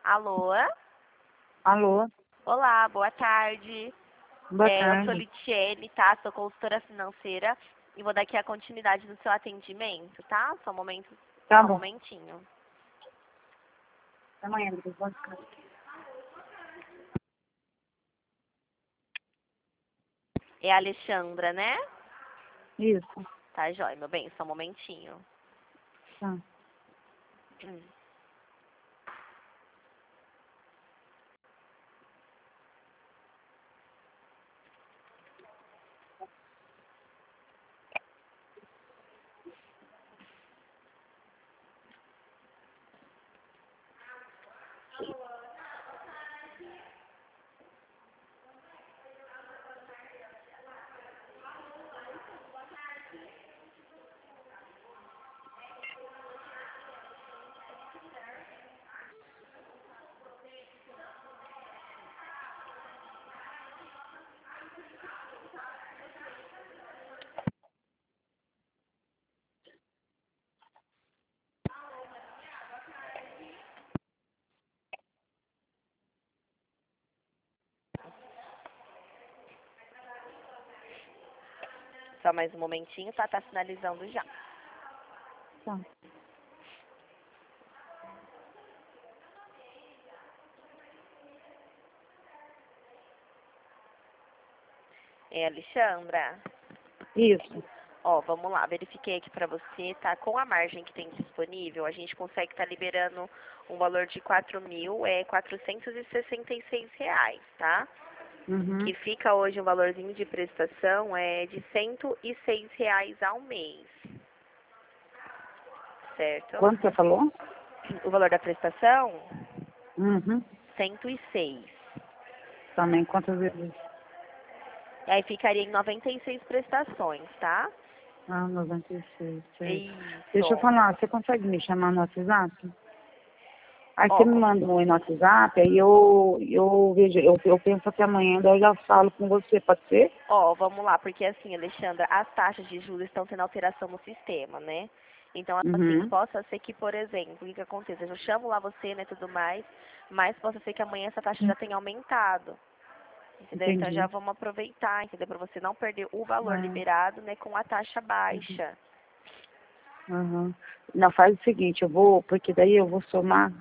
Alô? Alô, Olá, boa tarde. boa Eu sou tarde. Litiene, tá? Sou consultora financeira e vou dar aqui a continuidade no seu atendimento, tá? Tá Só um bom. momentinho. Até amanhã, depois pode ficar. É a Alexandra, né? Isso, Tá, jóia, meu bem, só um momentinho. tá. Hum. Só mais um momentinho, tá? Tá finalizando já. Tá. É, Alexandra. Isso. Ó, vamos lá, verifiquei aqui pra você, tá? Com a margem que tem disponível, a gente consegue estar liberando um valor de R$ 4.466, tá? Uhum. Que fica hoje um valorzinho de prestação de R$ 106 ao mês, certo? Quanto você falou? O valor da prestação, Uhum. 106. Também, quantas vezes? E aí ficaria em 96 prestações, tá? Ah, 96, certo. Deixa eu Isso. falar, você consegue me chamar no WhatsApp? Aí você Ó, me manda um oi no WhatsApp, aí eu vejo, eu penso que amanhã daí eu já falo com você, pode ser? vamos lá, porque assim, Alexandra, as taxas de juros estão tendo alteração no sistema, né? Então, assim, Uhum. possa ser que, por exemplo, o que que aconteça? Eu chamo lá você, né, tudo mais, mas possa ser que amanhã essa taxa já tenha aumentado, entendeu? Então, já Entendi. vamos aproveitar, entendeu? Para você não perder o valor Ah, liberado, né, com a taxa baixa. uhum. Não, faz o seguinte, eu vou, porque daí eu vou somar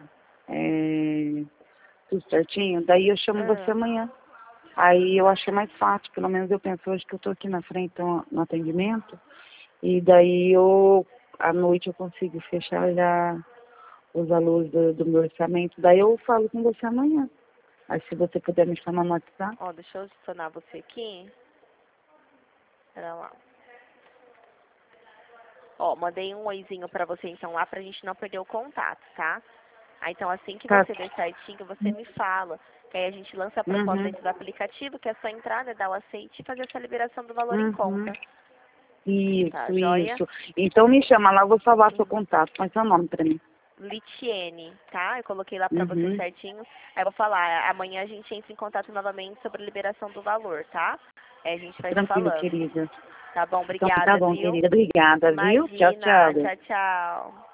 tudo certinho, daí eu chamo você Ah, amanhã. Aí eu achei mais fácil, pelo menos eu penso hoje que eu tô aqui na frente no atendimento, e daí à noite eu consigo fechar já os valores do meu orçamento, daí eu falo com você amanhã. Aí se você puder me chamar no WhatsApp. ó, deixa eu adicionar você aqui. Pera lá. Ó, mandei um oizinho pra você então lá pra gente não perder o contato, tá? Aí então assim que Tá. você ver certinho, você me fala. Que aí a gente lança a proposta Uhum. dentro do aplicativo, que é só entrar, né, dar o aceite e fazer essa liberação do valor em Uhum. conta. Tá, Isso, joia? isso. Então me chama lá, eu vou salvar seu contato. Qual é seu nome pra mim? Litiene, tá? Eu coloquei lá pra você Uhum. certinho. Aí eu vou falar, amanhã a gente entra em contato novamente sobre a liberação do valor, tá? Aí a gente vai se Tranquilo, falando. querida. Tá bom? Então tá Obrigada, bom, viu? querida. Obrigada, viu? Tchau, Imagina. tchau. Tchau, tchau.